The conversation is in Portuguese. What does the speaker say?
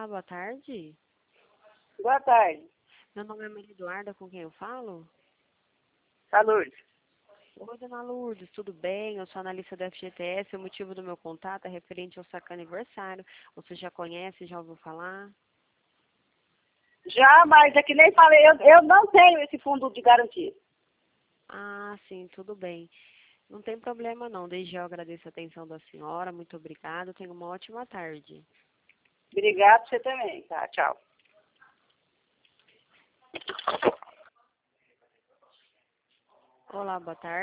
Olá, boa tarde. Boa tarde. Meu nome é Maria Eduarda, com quem eu falo? Lourdes. Oi, dona Lourdes, tudo bem? Eu sou analista do FGTS. O motivo do meu contato é referente ao saque aniversário. Você já conhece, já ouviu falar? Já, mas é que nem falei, eu não tenho esse fundo de garantia. Ah, sim, tudo bem. Não tem problema não. Desde já eu agradeço a atenção da senhora. Muito obrigada. Tenha uma ótima tarde. Obrigado, você também. Tá, tchau. Olá, boa tarde.